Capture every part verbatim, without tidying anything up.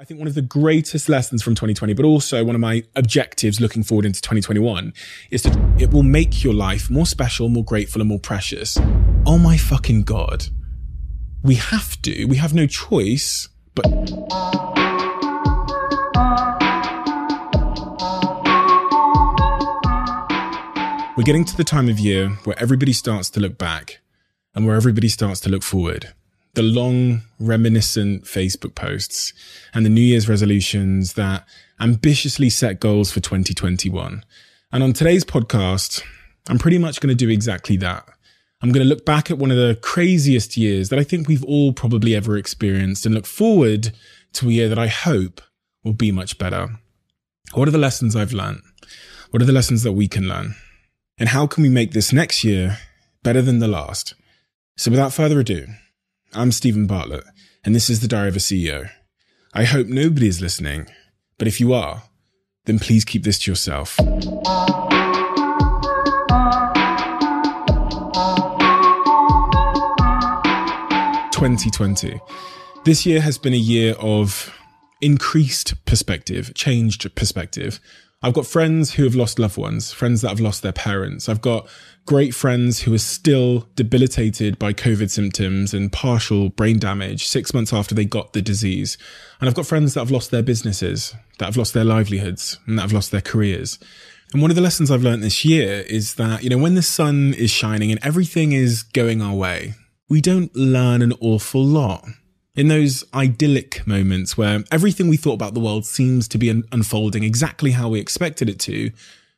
I think one of the greatest lessons from twenty twenty, but also one of my objectives looking forward into twenty twenty-one, is that it will make your life more special, more grateful, and more precious. Oh my fucking God. We have to. We have no choice, but... We're getting to the time of year where everybody starts to look back and where everybody starts to look forward. The long, reminiscent Facebook posts and the New Year's resolutions that ambitiously set goals for twenty twenty-one. And on today's podcast, I'm pretty much going to do exactly that. I'm going to look back at one of the craziest years that I think we've all probably ever experienced and look forward to a year that I hope will be much better. What are the lessons I've learned? What are the lessons that we can learn? And how can we make this next year better than the last? So without further ado, I'm Stephen Bartlett, and this is the Diary of a C E O. I hope nobody is listening, but if you are, then please keep this to yourself. twenty twenty. This year has been a year of increased perspective, changed perspective. I've got friends who have lost loved ones, friends that have lost their parents. I've got great friends who are still debilitated by COVID symptoms and partial brain damage six months after they got the disease. And I've got friends that have lost their businesses, that have lost their livelihoods, and that have lost their careers. And one of the lessons I've learned this year is that, you know, when the sun is shining and everything is going our way, we don't learn an awful lot. In those idyllic moments where everything we thought about the world seems to be un- unfolding exactly how we expected it to,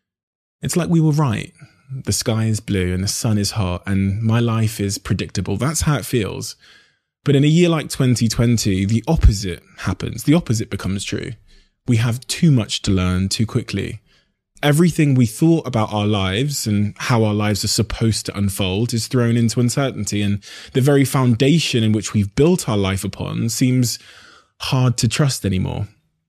it's like we were right. The sky is blue and the sun is hot and my life is predictable. That's how it feels. But in a year like twenty twenty, the opposite happens. The opposite becomes true. We have too much to learn too quickly. Everything we thought about our lives and how our lives are supposed to unfold is thrown into uncertainty, and the very foundation in which we've built our life upon seems hard to trust anymore.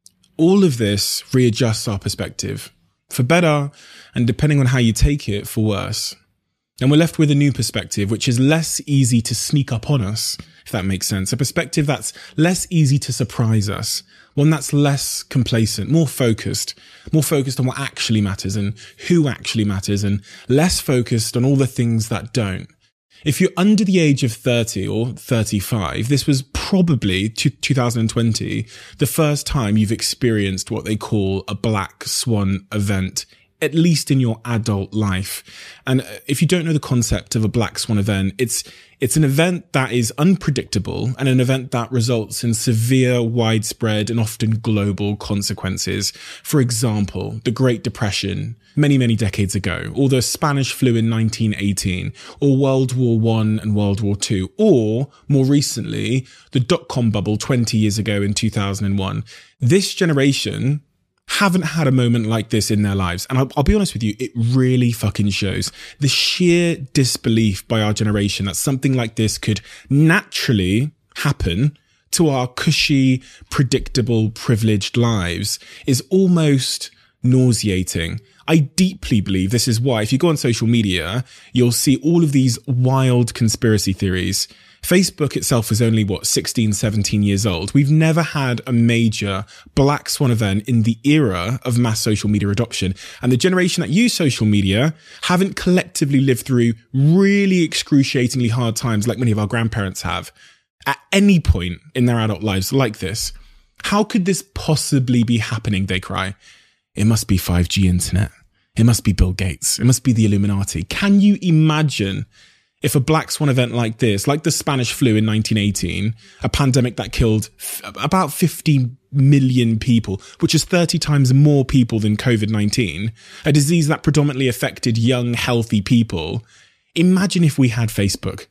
All of this readjusts our perspective, for better, and depending on how you take it, for worse. And we're left with a new perspective, which is less easy to sneak up on us, if that makes sense. A perspective that's less easy to surprise us. One that's less complacent, more focused, more focused on what actually matters and who actually matters, and less focused on all the things that don't. If you're under the age of thirty or thirty-five, this was probably two thousand twenty, the first time you've experienced what they call a black swan event, at least in your adult life. And if you don't know the concept of a black swan event, it's it's an event that is unpredictable and an event that results in severe, widespread, and often global consequences. For example, the Great Depression many, many decades ago, or the Spanish flu in nineteen eighteen, or World War One and World War Two, or more recently, the dot-com bubble twenty years ago in two thousand one. This generation haven't had a moment like this in their lives. And I'll, I'll be honest with you, it really fucking shows. The sheer disbelief by our generation that something like this could naturally happen to our cushy, predictable, privileged lives is almost nauseating. I deeply believe this is why, if you go on social media, you'll see all of these wild conspiracy theories. Facebook itself is only, what, sixteen, seventeen years old. We've never had a major black swan event in the era of mass social media adoption. And the generation that use social media haven't collectively lived through really excruciatingly hard times like many of our grandparents have at any point in their adult lives like this. How could this possibly be happening, they cry. It must be five G internet. It must be Bill Gates. It must be the Illuminati. Can you imagine if a black swan event like this, like the Spanish flu in nineteen eighteen, a pandemic that killed f- about fifty million people, which is thirty times more people than COVID nineteen, a disease that predominantly affected young, healthy people. Imagine if we had Facebook.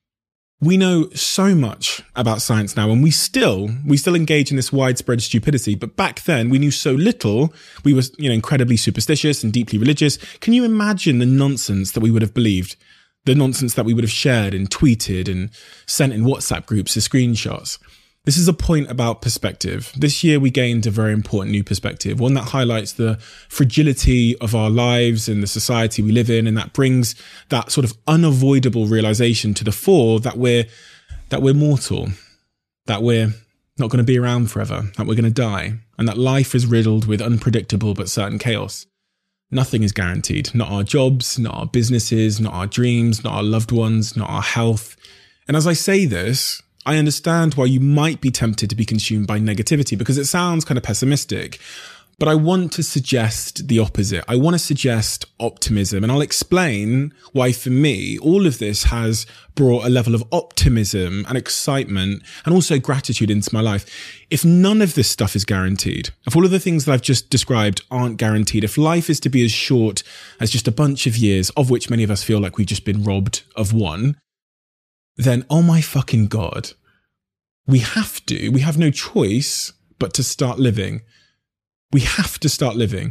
We know so much about science now, and we still, we still engage in this widespread stupidity. But back then we knew so little. We were, you know, incredibly superstitious and deeply religious. Can you imagine the nonsense that we would have believed? The nonsense that we would have shared and tweeted and sent in WhatsApp groups as screenshots. This is a point about perspective. This year we gained a very important new perspective, one that highlights the fragility of our lives and the society we live in, and that brings that sort of unavoidable realization to the fore that we're that we're mortal, that we're not going to be around forever, that we're going to die, and that life is riddled with unpredictable but certain chaos. Nothing is guaranteed. Not our jobs, not our businesses, not our dreams, not our loved ones, not our health. And as I say this, I understand why you might be tempted to be consumed by negativity, because it sounds kind of pessimistic. But I want to suggest the opposite. I want to suggest optimism. And I'll explain why, for me, all of this has brought a level of optimism and excitement and also gratitude into my life. If none of this stuff is guaranteed, if all of the things that I've just described aren't guaranteed, if life is to be as short as just a bunch of years, of which many of us feel like we've just been robbed of one, then, oh my fucking God, we have to, we have no choice but to start living. We have to start living.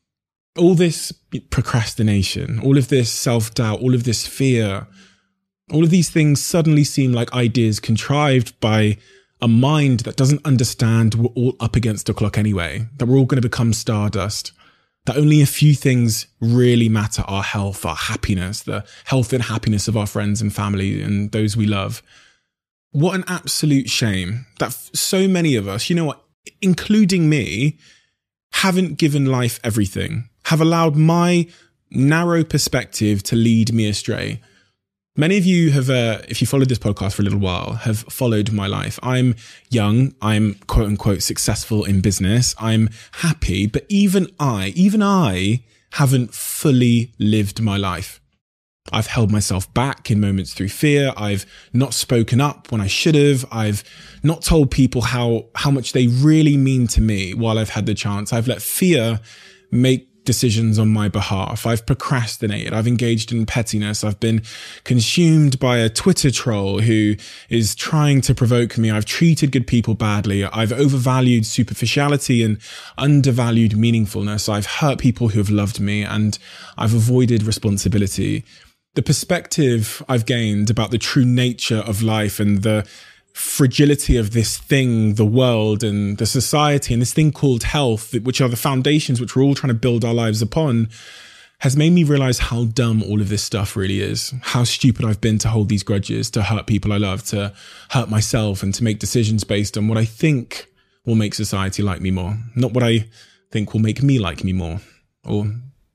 All this procrastination, all of this self-doubt, all of this fear, all of these things suddenly seem like ideas contrived by a mind that doesn't understand we're all up against the clock anyway, that we're all going to become stardust, that only a few things really matter: our health, our happiness, the health and happiness of our friends and family and those we love. What an absolute shame that so many of us, you know what, including me, haven't given life everything, have allowed my narrow perspective to lead me astray. Many of you have, uh, if you followed this podcast for a little while, have followed my life. I'm young. I'm quote unquote successful in business. I'm happy, but even I, even I haven't fully lived my life. I've held myself back in moments through fear. I've not spoken up when I should have. I've not told people how, how much they really mean to me while I've had the chance. I've let fear make decisions on my behalf. I've procrastinated. I've engaged in pettiness. I've been consumed by a Twitter troll who is trying to provoke me. I've treated good people badly. I've overvalued superficiality and undervalued meaningfulness. I've hurt people who have loved me, and I've avoided responsibility. The perspective I've gained about the true nature of life and the fragility of this thing, the world and the society and this thing called health, which are the foundations which we're all trying to build our lives upon, has made me realize how dumb all of this stuff really is. How stupid I've been to hold these grudges, to hurt people I love, to hurt myself, and to make decisions based on what I think will make society like me more, not what I think will make me like me more or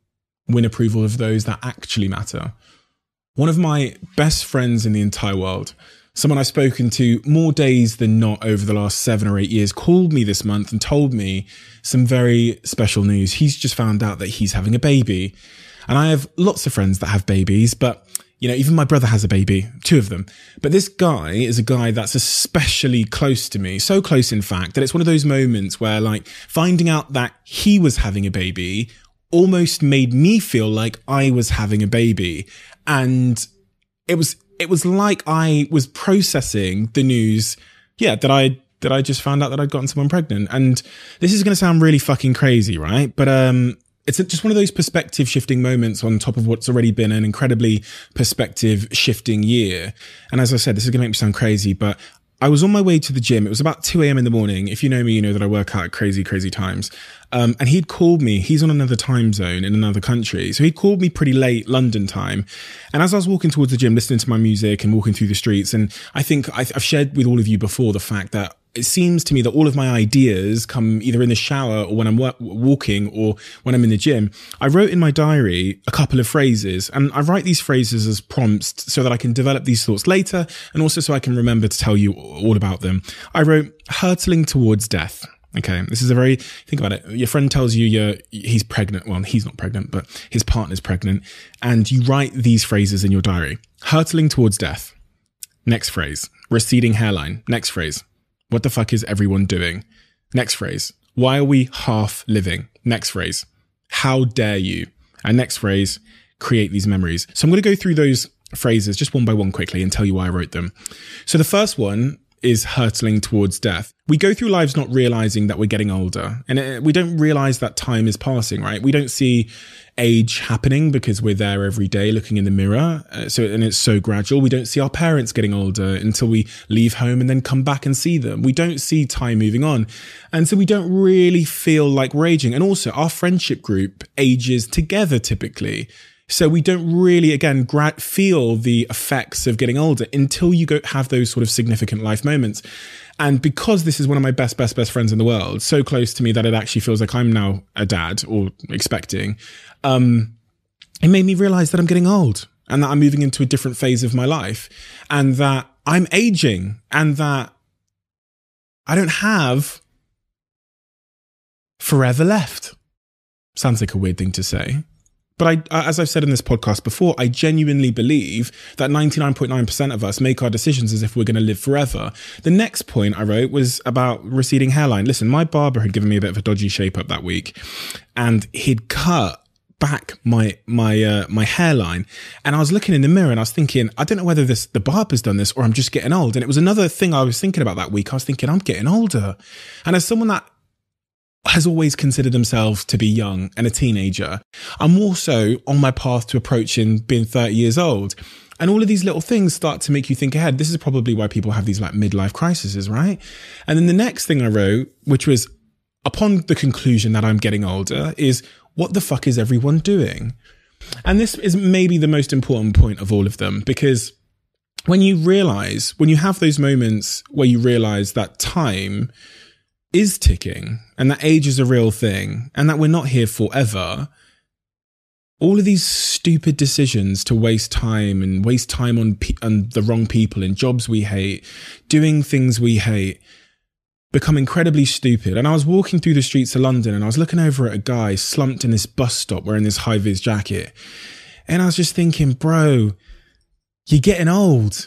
win approval of those that actually matter. One of my best friends in the entire world, someone I've spoken to more days than not over the last seven or eight years, called me this month and told me some very special news. He's just found out that he's having a baby. And I have lots of friends that have babies, but you know, even my brother has a baby, two of them. But this guy is a guy that's especially close to me, so close in fact that it's one of those moments where, like, finding out that he was having a baby almost made me feel like I was having a baby. And it was it was like I was processing the news, yeah, that I that I just found out that I'd gotten someone pregnant. And this is going to sound really fucking crazy, right? But um, it's just one of those perspective shifting moments on top of what's already been an incredibly perspective shifting year. And as I said, this is going to make me sound crazy, but I was on my way to the gym. It was about two a.m. in the morning. If you know me, you know that I work out at crazy, crazy times. Um, and he'd called me. He's on another time zone in another country. So he called me pretty late London time. And as I was walking towards the gym, listening to my music and walking through the streets, and I think I've shared with all of you before the fact that it seems to me that all of my ideas come either in the shower or when I'm w- walking or when I'm in the gym. I wrote in my diary a couple of phrases, and I write these phrases as prompts so that I can develop these thoughts later, and also so I can remember to tell you all about them. I wrote hurtling towards death. Okay, this is a very, think about it. Your friend tells you you're, he's pregnant. Well, he's not pregnant, but his partner's pregnant. And you write these phrases in your diary. Hurtling towards death. Next phrase. Receding hairline. Next phrase. What the fuck is everyone doing? Next phrase. Why are we half living? Next phrase. How dare you? And next phrase. Create these memories. So I'm going to go through those phrases just one by one quickly and tell you why I wrote them. So the first one is hurtling towards death. We go through lives not realizing that we're getting older, and it, we don't realize that time is passing, right? We don't see age happening because we're there every day looking in the mirror. Uh, so, and it's so gradual. We don't see our parents getting older until we leave home and then come back and see them. We don't see time moving on. And so we don't really feel like we're aging. And also our friendship group ages together typically. So we don't really, again, gra- feel the effects of getting older until you go have those sort of significant life moments. And because this is one of my best, best, best friends in the world, so close to me that it actually feels like I'm now a dad or expecting, um, it made me realize that I'm getting old and that I'm moving into a different phase of my life and that I'm aging and that I don't have forever left. Sounds like a weird thing to say. But I, as I've said in this podcast before, I genuinely believe that ninety-nine point nine percent of us make our decisions as if we're going to live forever. The next point I wrote was about receding hairline. Listen, my barber had given me a bit of a dodgy shape up that week and he'd cut back my my uh, my hairline, and I was looking in the mirror and I was thinking, I don't know whether this the barber's done this or I'm just getting old. And it was another thing I was thinking about that week. I was thinking, I'm getting older. And as someone that has always considered themselves to be young and a teenager, I'm also on my path to approaching being thirty years old. And all of these little things start to make you think ahead. This is probably why people have these like midlife crises, right? And then the next thing I wrote, which was upon the conclusion that I'm getting older, is what the fuck is everyone doing? And this is maybe the most important point of all of them, because when you realize, when you have those moments where you realize that time is ticking and that age is a real thing and that we're not here forever, all of these stupid decisions to waste time and waste time on, pe- on the wrong people in jobs we hate, doing things we hate, become incredibly stupid. And I was walking through the streets of London and I was looking over at a guy slumped in this bus stop wearing this high-vis jacket. And I was just thinking, bro, you're getting old.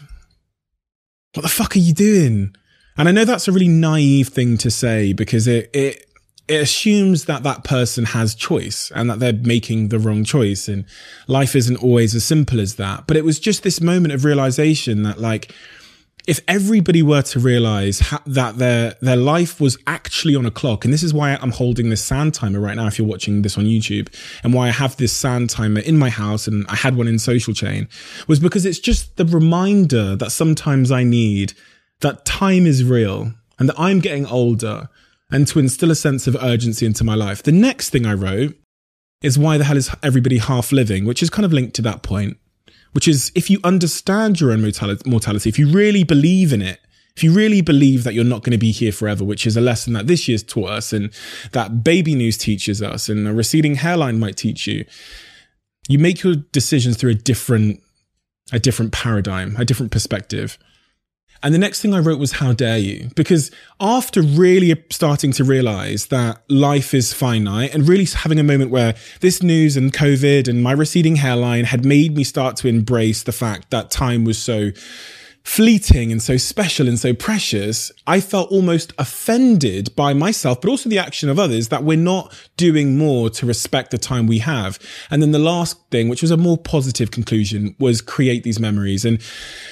What the fuck are you doing? And I know that's a really naive thing to say because it, it, it assumes that that person has choice and that they're making the wrong choice. And life isn't always as simple as that. But it was just this moment of realization that, like, if everybody were to realize ha- that their their life was actually on a clock, and this is why I'm holding this sand timer right now if you're watching this on YouTube, and why I have this sand timer in my house and I had one in Social Chain, was because it's just the reminder that sometimes I need that time is real and that I'm getting older, and to instill a sense of urgency into my life. The next thing I wrote is why the hell is everybody half living, which is kind of linked to that point. Which is, if you understand your own mortality, if you really believe in it, if you really believe that you're not going to be here forever, which is a lesson that this year's taught us and that baby news teaches us and a receding hairline might teach you, you make your decisions through a different, a different paradigm, a different perspective. And the next thing I wrote was, how dare you? Because after really starting to realize that life is finite and really having a moment where this news and COVID and my receding hairline had made me start to embrace the fact that time was so fleeting and so special and so precious, I felt almost offended by myself, but also the action of others, that we're not doing more to respect the time we have. And then the last thing, which was a more positive conclusion, was create these memories. And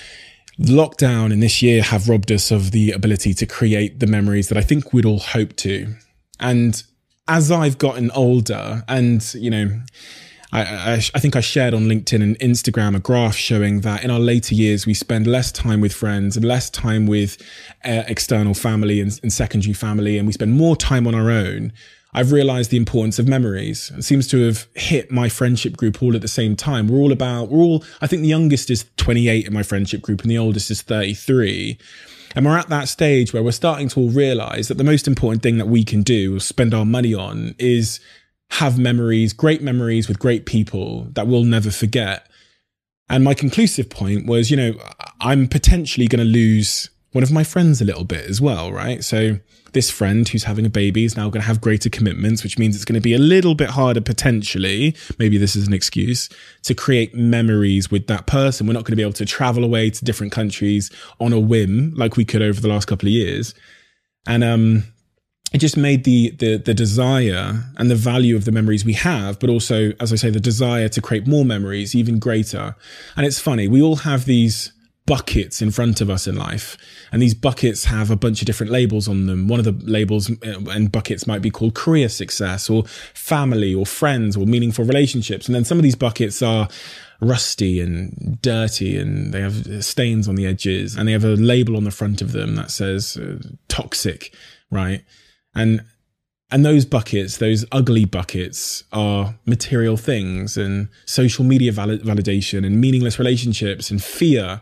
lockdown and this year have robbed us of the ability to create the memories that I think we'd all hope to. And as I've gotten older, and, you know, I, I, I think I shared on LinkedIn and Instagram a graph showing that in our later years, we spend less time with friends and less time with uh, external family and, and secondary family, and we spend more time on our own. I've realized the importance of memories. It seems to have hit my friendship group all at the same time. We're all about, we're all, I think the youngest is twenty-eight in my friendship group and the oldest is thirty-three. And we're at that stage where we're starting to all realize that the most important thing that we can do, spend our money on, is have memories, great memories with great people that we'll never forget. And my conclusive point was, you know, I'm potentially going to lose one of my friends a little bit as well, right? So this friend who's having a baby is now going to have greater commitments, which means it's going to be a little bit harder potentially, maybe this is an excuse, to create memories with that person. We're not going to be able to travel away to different countries on a whim like we could over the last couple of years. And um, it just made the, the the desire and the value of the memories we have, but also, as I say, the desire to create more memories even greater. And it's funny, we all have these buckets in front of us in life, and these buckets have a bunch of different labels on them. One of the labels and buckets might be called career success or family or friends or meaningful relationships. And then some of these buckets are rusty and dirty and they have stains on the edges and they have a label on the front of them that says uh, toxic, right? And And those buckets, those ugly buckets, are material things and social media valid- validation and meaningless relationships and fear.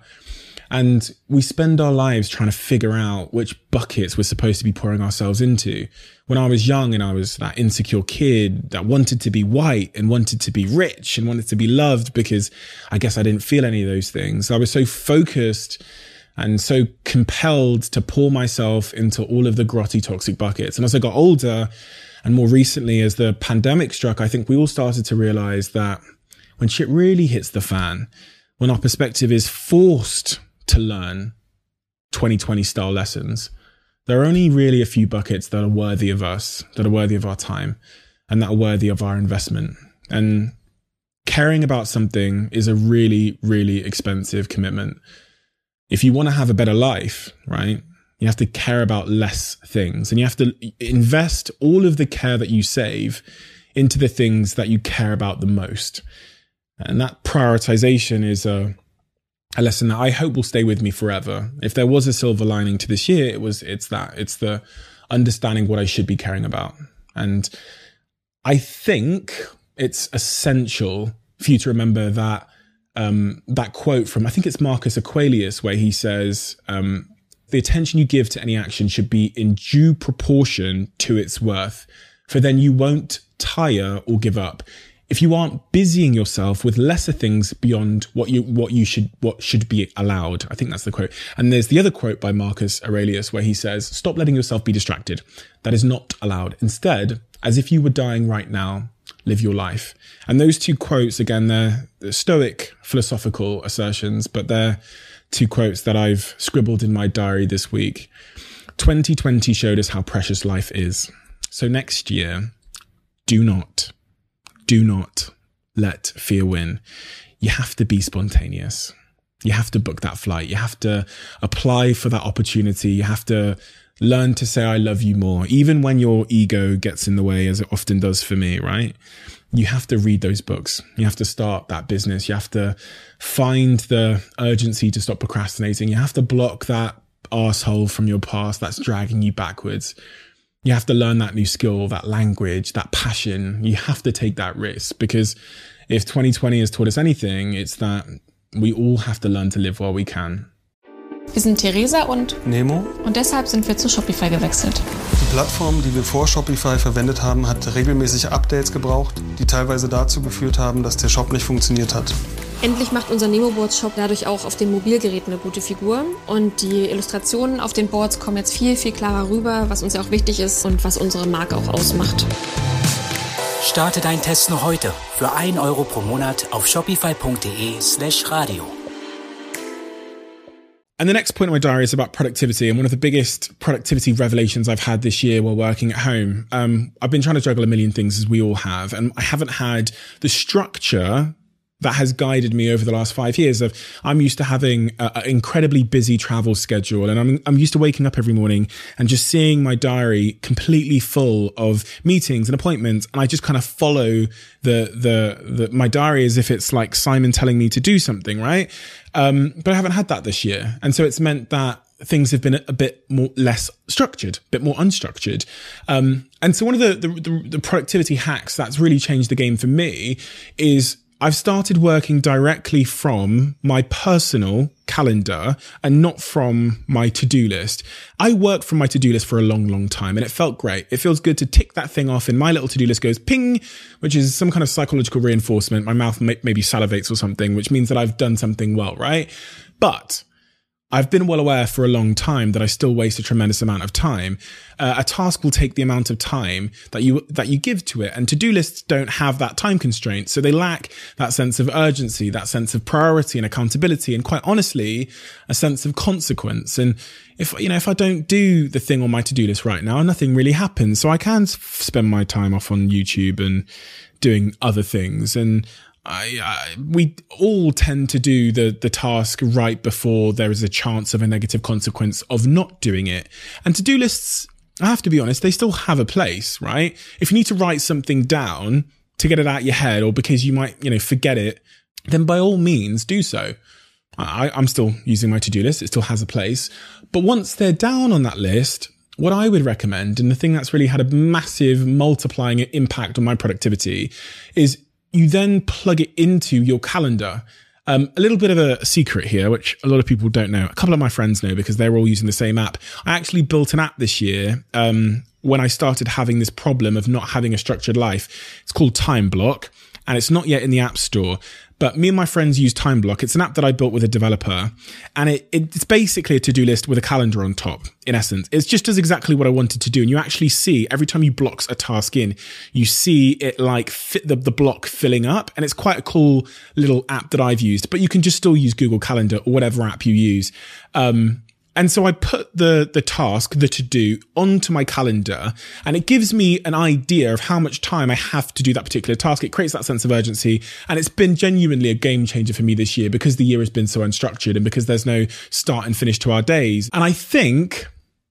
And we spend our lives trying to figure out which buckets we're supposed to be pouring ourselves into. When I was young and I was that insecure kid that wanted to be white and wanted to be rich and wanted to be loved because I guess I didn't feel any of those things. I was so focused and so compelled to pour myself into all of the grotty, toxic buckets. And as I got older and more recently, as the pandemic struck, I think we all started to realize that when shit really hits the fan, when our perspective is forced to learn twenty twenty style lessons, there are only really a few buckets that are worthy of us, that are worthy of our time, and that are worthy of our investment. And caring about something is a really, really expensive commitment. If you want to have a better life, right, you have to care about less things, and you have to invest all of the care that you save into the things that you care about the most. And that prioritization is a A lesson that I hope will stay with me forever. If there was a silver lining to this year, it was, it's that, it's the understanding what I should be caring about. And I think it's essential for you to remember that, um, that quote from, I think it's Marcus Aurelius, where he says, um, the attention you give to any action should be in due proportion to its worth, for then you won't tire or give up. If you aren't busying yourself with lesser things beyond what you what you should what should be allowed. I think that's the quote. And there's the other quote by Marcus Aurelius where he says, stop letting yourself be distracted. That is not allowed. Instead, as if you were dying right now, live your life. And those two quotes, again, they're, they're Stoic philosophical assertions, but they're two quotes that I've scribbled in my diary this week. twenty twenty showed us how precious life is. So next year, do not Do not let fear win. You have to be spontaneous. You have to book that flight. You have to apply for that opportunity. You have to learn to say, I love you more, even when your ego gets in the way, as it often does for me, right? You have to read those books. You have to start that business. You have to find the urgency to stop procrastinating. You have to block that arsehole from your past that's dragging you backwards. You have to learn that new skill, that language, that passion. You have to take that risk, because if twenty twenty has taught us anything, it's that we all have to learn to live while we can. Wir sind Theresa und Nemo. Und deshalb sind wir zu Shopify gewechselt. Die Plattform, die wir vor Shopify verwendet haben, hat regelmäßig Updates gebraucht, die teilweise dazu geführt haben, dass der Shop nicht funktioniert hat. Endlich macht unser Nemo-Boards-Shop dadurch auch auf den Mobilgeräten eine gute Figur. Und die Illustrationen auf den Boards kommen jetzt viel, viel klarer rüber, was uns ja auch wichtig ist und was unsere Marke auch ausmacht. Starte deinen Test noch heute für ein Euro pro Monat auf shopify.de slash radio. And the next point in my diary is about productivity, and one of the biggest productivity revelations I've had this year while working at home. Um, I've been trying to juggle a million things, as we all have, and I haven't had the structure that has guided me over the last five years. Of I'm used to having an incredibly busy travel schedule, and I'm I'm used to waking up every morning and just seeing my diary completely full of meetings and appointments, and I just kind of follow the the the my diary as if it's like Simon telling me to do something, right? Um, but I haven't had that this year, and so it's meant that things have been a bit more less structured, a bit more unstructured. Um, and so one of the, the the the productivity hacks that's really changed the game for me is I've started working directly from my personal calendar and not from my to-do list. I worked from my to-do list for a long, long time, and it felt great. It feels good to tick that thing off, and my little to-do list goes ping, which is some kind of psychological reinforcement. My mouth may- maybe salivates or something, which means that I've done something well, right? But I've been well aware for a long time that I still waste a tremendous amount of time. Uh, a task will take the amount of time that you that you give to it, and to-do lists don't have that time constraint, so they lack that sense of urgency, that sense of priority and accountability, and quite honestly, a sense of consequence. And if you know, if I don't do the thing on my to-do list right now, nothing really happens. So I can spend my time off on YouTube and doing other things, and I, I, we all tend to do the, the task right before there is a chance of a negative consequence of not doing it. And to-do lists, I have to be honest, they still have a place, right? If you need to write something down to get it out of your head, or because you might, you know, forget it, then by all means do so. I, I'm still using my to-do list. It still has a place. But once they're down on that list, what I would recommend, and the thing that's really had a massive multiplying impact on my productivity, is you then plug it into your calendar. Um, a little bit of a secret here, which a lot of people don't know. A couple of my friends know because they're all using the same app. I actually built an app this year um, when I started having this problem of not having a structured life. It's called Time Block, and it's not yet in the App Store. But me and my friends use Time Block. It's an app that I built with a developer, and it, it's basically a to-do list with a calendar on top, in essence. It just does exactly what I wanted to do. And you actually see, every time you block a task in, you see it like fit the, the block filling up. And it's quite a cool little app that I've used, but you can just still use Google Calendar or whatever app you use. Um, And so I put the, the task, the to-do, onto my calendar, and it gives me an idea of how much time I have to do that particular task. It creates that sense of urgency, and it's been genuinely a game changer for me this year because the year has been so unstructured and because there's no start and finish to our days. And I think,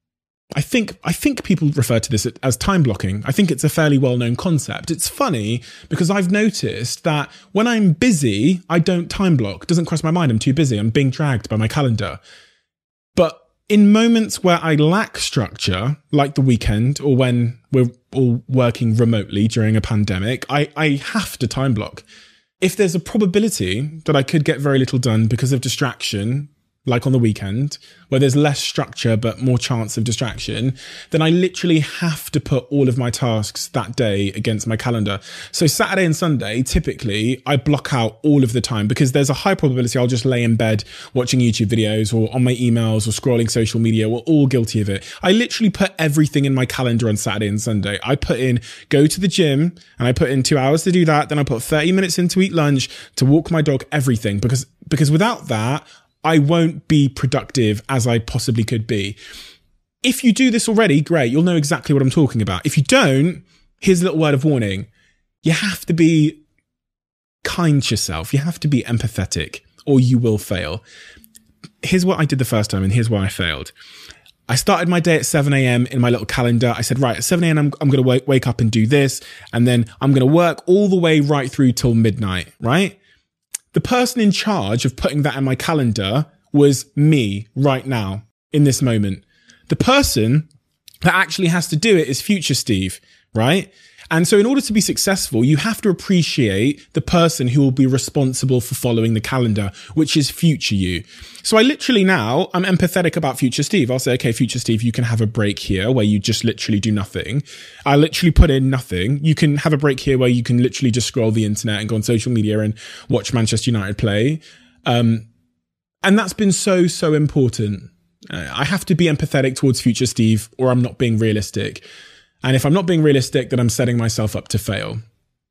I think, I think people refer to this as time blocking. I think it's a fairly well-known concept. It's funny because I've noticed that when I'm busy, I don't time block. It doesn't cross my mind. I'm too busy. I'm being dragged by my calendar. But in moments where I lack structure, like the weekend or when we're all working remotely during a pandemic, I, I have to time block. If there's a probability that I could get very little done because of distraction, like on the weekend, where there's less structure but more chance of distraction, then I literally have to put all of my tasks that day against my calendar. So Saturday and Sunday, typically, I block out all of the time because there's a high probability I'll just lay in bed watching YouTube videos or on my emails or scrolling social media. We're all guilty of it. I literally put everything in my calendar on Saturday and Sunday. I put in go to the gym, and I put in two hours to do that. Then I put thirty minutes in to eat lunch, to walk my dog, everything. Because, because without that, I won't be productive as I possibly could be. If you do this already, great. You'll know exactly what I'm talking about. If you don't, here's a little word of warning. You have to be kind to yourself. You have to be empathetic or you will fail. Here's what I did the first time and here's why I failed. I started my day at seven a.m. in my little calendar. I said, right, at seven a.m. I'm, I'm going to wake, wake up and do this. And then I'm going to work all the way right through till midnight, right? The person in charge of putting that in my calendar was me right now, in this moment. The person that actually has to do it is future Steve, right? And so in order to be successful, you have to appreciate the person who will be responsible for following the calendar, which is future you. So I literally now, I'm empathetic about future Steve. I'll say, okay, future Steve, you can have a break here where you just literally do nothing. I literally put in nothing. You can have a break here where you can literally just scroll the internet and go on social media and watch Manchester United play. Um, and that's been so, so important. Uh, I have to be empathetic towards future Steve or I'm not being realistic. And if I'm not being realistic, then I'm setting myself up to fail.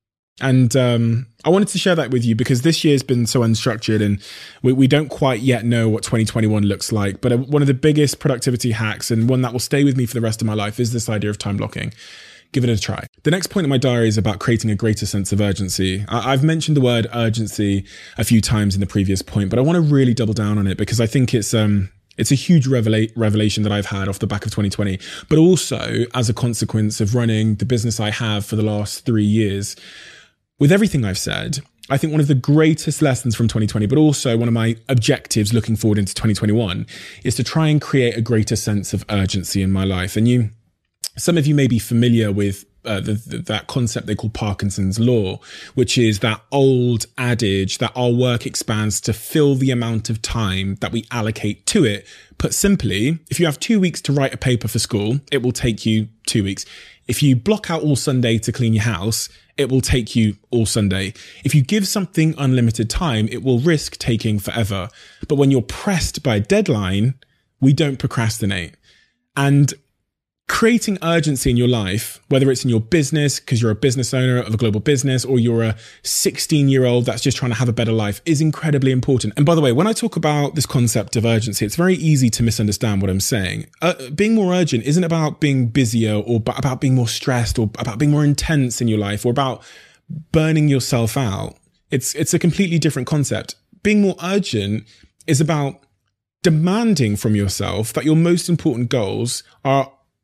And um, I wanted to share that with you because this year's been so unstructured and we, we don't quite yet know what twenty twenty-one looks like. But one of the biggest productivity hacks and one that will stay with me for the rest of my life is this idea of time blocking. Give it a try. The next point in my diary is about creating a greater sense of urgency. I, I've mentioned the word urgency a few times in the previous point, but I want to really double down on it because I think it's... um. It's a huge revela- revelation that I've had off the back of twenty twenty, but also as a consequence of running the business I have for the last three years. With everything I've said, I think one of the greatest lessons from twenty twenty, but also one of my objectives looking forward into twenty twenty-one is to try and create a greater sense of urgency in my life. And you, some of you may be familiar with Uh, the, the, that concept they call Parkinson's law, which is that old adage that our work expands to fill the amount of time that we allocate to it. Put simply, if you have two weeks to write a paper for school, it will take you two weeks. If you block out all Sunday to clean your house, it will take you all Sunday. If you give something unlimited time, it will risk taking forever. But when you're pressed by a deadline, we don't procrastinate. And creating urgency in your life, whether it's in your business, because you're a business owner of a global business, or you're a sixteen year old that's just trying to have a better life, is incredibly important. And by the way, when I talk about this concept of urgency, it's very easy to misunderstand what I'm saying. Uh, being more urgent isn't about being busier or about being more stressed or about being more intense in your life or about burning yourself out. It's, it's a completely different concept. Being more urgent is about demanding from yourself that your most important goals are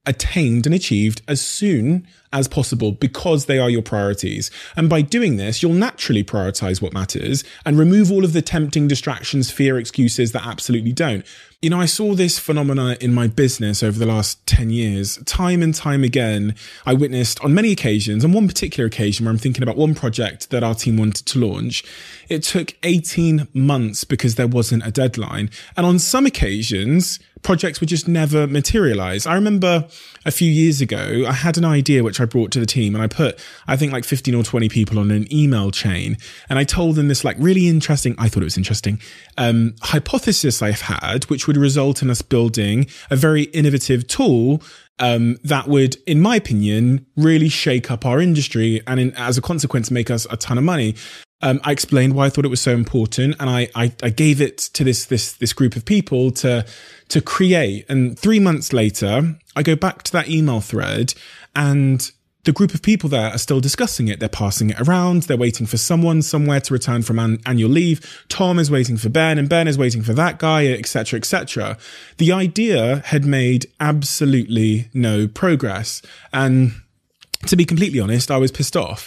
attained and achieved as soon as possible because they are your priorities. And by doing this, you'll naturally prioritize what matters and remove all of the tempting distractions, fear, excuses that absolutely don't. You know, I saw this phenomena in my business over the last ten years. Time and time again, I witnessed on many occasions, on one particular occasion where I'm thinking about one project that our team wanted to launch, it took eighteen months because there wasn't a deadline. And on some occasions, projects would just never materialize. I remember a few years ago, I had an idea which I brought to the team, and I put, I think like fifteen or twenty people on an email chain. And I told them this like really interesting, I thought it was interesting, um, hypothesis I've had, which would result in us building a very innovative tool um, that would, in my opinion, really shake up our industry and in, as a consequence, make us a ton of money. Um, I explained why I thought it was so important, and I, I, I gave it to this this this group of people to to create. And three months later, I go back to that email thread, and the group of people there are still discussing it. They're passing it around. They're waiting for someone somewhere to return from an annual leave. Tom is waiting for Ben, and Ben is waiting for that guy, et cetera, et cetera. The idea had made absolutely no progress, and to be completely honest, I was pissed off.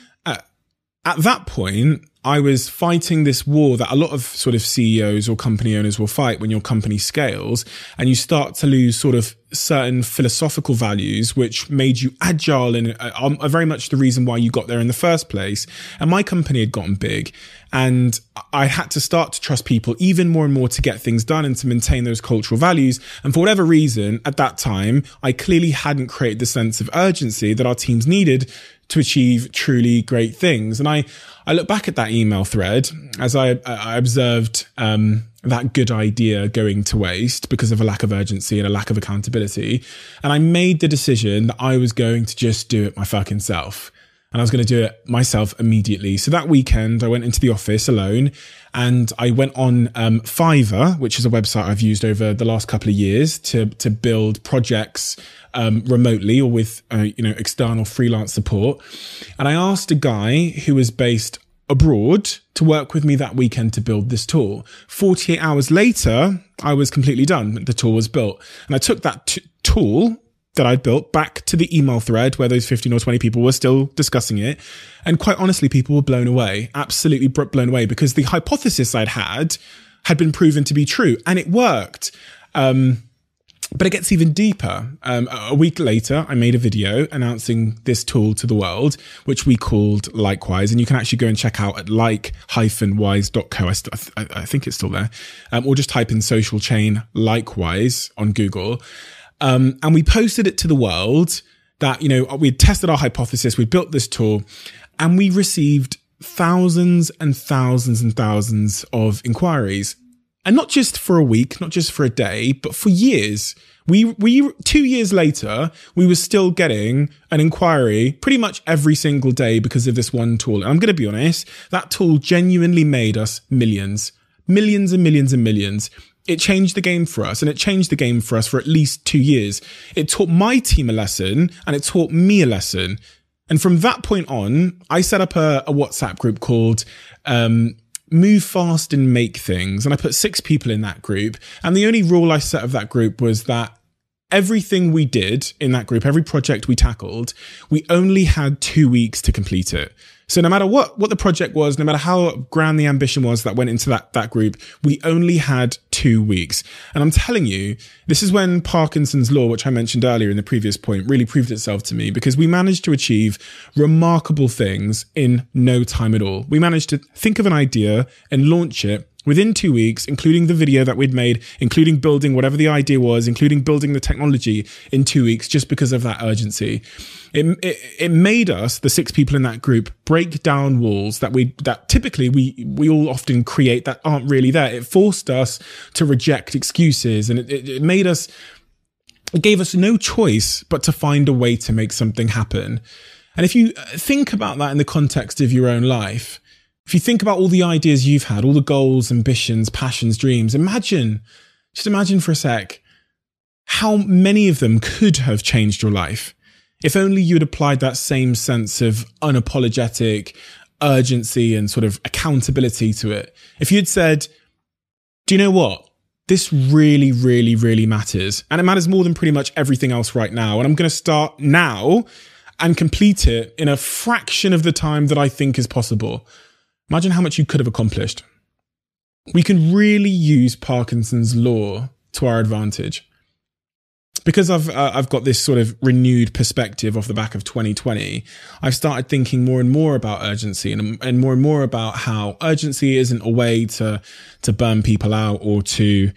At that point, I was fighting this war that a lot of sort of C E Os or company owners will fight when your company scales and you start to lose sort of certain philosophical values, which made you agile and are, are very much the reason why you got there in the first place. And my company had gotten big, and I had to start to trust people even more and more to get things done and to maintain those cultural values. And for whatever reason, at that time, I clearly hadn't created the sense of urgency that our teams needed to achieve truly great things. And I, I look back at that email thread as I, I observed, um, that good idea going to waste because of a lack of urgency and a lack of accountability. And I made the decision that I was going to just do it my fucking self. And I was going to do it myself immediately. So that weekend, I went into the office alone, and I went on um, Fiverr, which is a website I've used over the last couple of years to to build projects um, remotely or with uh, you know external freelance support. And I asked a guy who was based abroad to work with me that weekend to build this tool. forty-eight hours later, I was completely done. The tool was built, and I took that t- tool. that I'd built back to the email thread where those fifteen or twenty people were still discussing it. And quite honestly, people were blown away, absolutely blown away, because the hypothesis I'd had had been proven to be true, and it worked. Um, but it gets even deeper. Um, a week later, I made a video announcing this tool to the world, which we called Likewise. And you can actually go and check out at like dash wise dot co. I, st- I, th- I think it's still there. Um, or just type in social chain Likewise on Google. Um, and we posted it to the world that, you know, we'd tested our hypothesis, we built this tool, and we received thousands and thousands and thousands of inquiries. And not just for a week, not just for a day, but for years. We, we, two years later, we were still getting an inquiry pretty much every single day because of this one tool. And I'm going to be honest, that tool genuinely made us millions, millions and millions and millions. It changed the game for us, and it changed the game for us for at least two years. It taught my team a lesson, and it taught me a lesson. And from that point on, I set up a, a WhatsApp group called um, Move Fast and Make Things. And I put six people in that group. And the only rule I set of that group was that everything we did in that group, every project we tackled, we only had two weeks to complete it. So no matter what, what the project was, no matter how grand the ambition was that went into that, that group, we only had two weeks. And I'm telling you, this is when Parkinson's law, which I mentioned earlier in the previous point, really proved itself to me, because we managed to achieve remarkable things in no time at all. We managed to think of an idea and launch it within two weeks, including the video that we'd made, including building whatever the idea was, including building the technology in two weeks, just because of that urgency. It, it, it made us, the six people in that group, break down walls that we, that typically we, we all often create that aren't really there. It forced us to reject excuses, and it, it, it made us, it gave us no choice but to find a way to make something happen. And if you think about that in the context of your own life, if you think about all the ideas you've had, all the goals, ambitions, passions, dreams, imagine, just imagine for a sec, how many of them could have changed your life if only you had applied that same sense of unapologetic urgency and sort of accountability to it. If you'd said, do you know what? this really, really, really matters. And it matters more than pretty much everything else right now. And I'm going to start now and complete it in a fraction of the time that I think is possible. Imagine how much you could have accomplished. We can really use Parkinson's law to our advantage. Because I've uh, I've got this sort of renewed perspective off the back of twenty twenty, I've started thinking more and more about urgency and, and more and more about how urgency isn't a way to to burn people out or to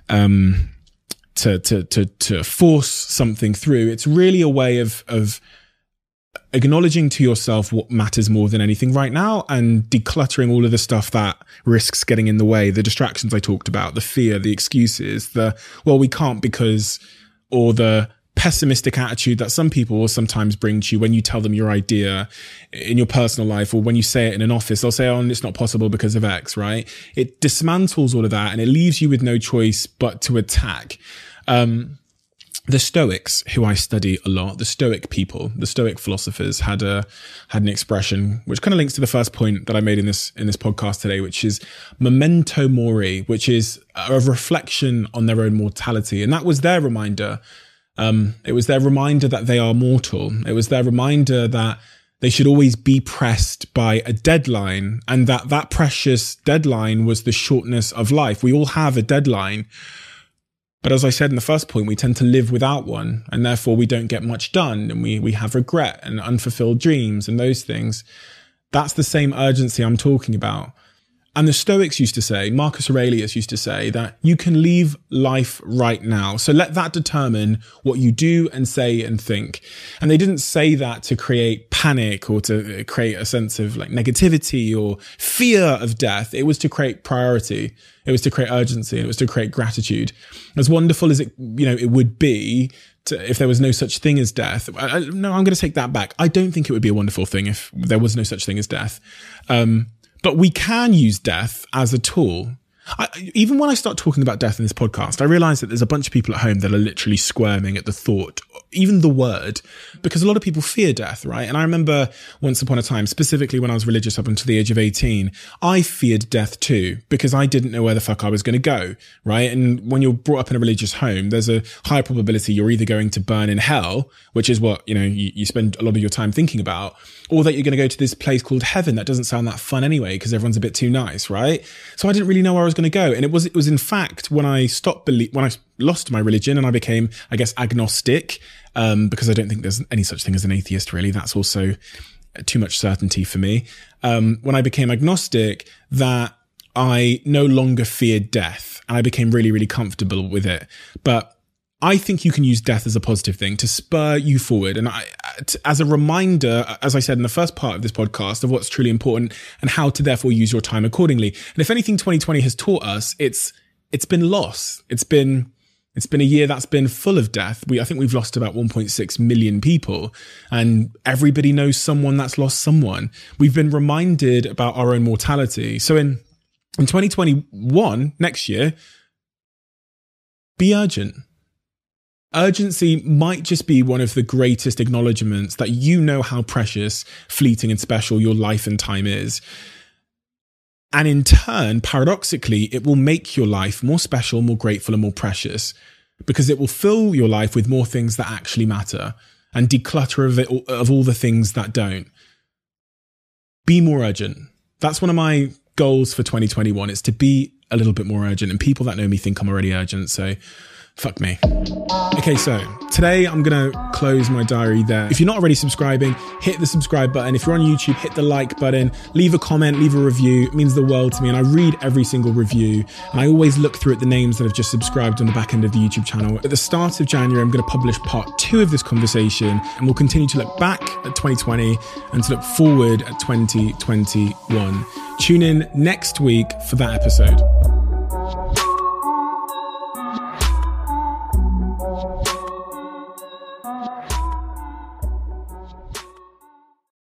um to to to to force something through. It's really a way of of acknowledging to yourself what matters more than anything right now and decluttering all of the stuff that risks getting in the way, the distractions I talked about, the fear, the excuses, the well, we can't because, or the pessimistic attitude that some people will sometimes bring to you when you tell them your idea in your personal life, or when you say it in an office, they'll say, oh, it's not possible because of X, right? It dismantles all of that and it leaves you with no choice but to attack. Um, the Stoics, who I study a lot, the Stoic people, the Stoic philosophers had a, had an expression which kind of links to the first point that I made in this, in this podcast today, which is memento mori, which is a reflection on their own mortality. And that was their reminder. Um, it was their reminder that they are mortal. It was their reminder that they should always be pressed by a deadline, and that that precious deadline was the shortness of life. We all have a deadline. But as I said in the first point, we tend to live without one, and therefore we don't get much done, and we we have regret and unfulfilled dreams and those things. That's the same urgency I'm talking about. And the Stoics used to say, Marcus Aurelius used to say, that you can leave life right now. So let that determine what you do and say and think. And they didn't say that to create panic or to create a sense of like negativity or fear of death. It was to create priority. It was to create urgency. And it was to create gratitude. As wonderful as it, you know, it would be to, if there was no such thing as death. I, I, no, I'm going to take that back. I don't think it would be a wonderful thing if there was no such thing as death. Um, But we can use death as a tool. I, even when I start talking about death in this podcast, I realize that there's a bunch of people at home that are literally squirming at the thought, even the word, because a lot of people fear death, right? And I remember once upon a time, specifically when I was religious up until the age of eighteen, I feared death too, because I didn't know where the fuck I was going to go, right? And when you're brought up in a religious home, there's a high probability you're either going to burn in hell, which is what, you know, you, you spend a lot of your time thinking about, or that you're going to go to this place called heaven that doesn't sound that fun anyway, because everyone's a bit too nice, right? So I didn't really know where I was going to go. And it was, it was in fact, when I stopped believe, when I lost my religion and I became, I guess, agnostic, um, because I don't think there's any such thing as an atheist, really. That's also too much certainty for me. Um, when I became agnostic, that I no longer feared death and I became really, really comfortable with it. But I think you can use death as a positive thing to spur you forward. And I, as a reminder, as I said in the first part of this podcast, of what's truly important and how to therefore use your time accordingly. And if anything twenty twenty has taught us, it's, it's been loss. It's been, it's been a year that's been full of death. We, I think we've lost about one point six million people, and everybody knows someone that's lost someone. We've been reminded about our own mortality. So in, in twenty twenty-one, next year, be urgent. Urgency might just be one of the greatest acknowledgements that you know how precious, fleeting and special your life and time is. And in turn, paradoxically, it will make your life more special, more grateful and more precious, because it will fill your life with more things that actually matter and declutter of, it, of all the things that don't. Be more urgent. That's one of my goals for twenty twenty-one. It's to be a little bit more urgent, and people that know me think I'm already urgent. So fuck me. Okay, so today I'm going to close my diary there. If you're not already subscribing, hit the subscribe button. If you're on YouTube, hit the like button, leave a comment, leave a review. It means the world to me. And I read every single review. And I always look through at the names that have just subscribed on the back end of the YouTube channel. At the start of January, I'm going to publish part two of this conversation, and we'll continue to look back at twenty twenty and to look forward at twenty twenty-one. Tune in next week for that episode.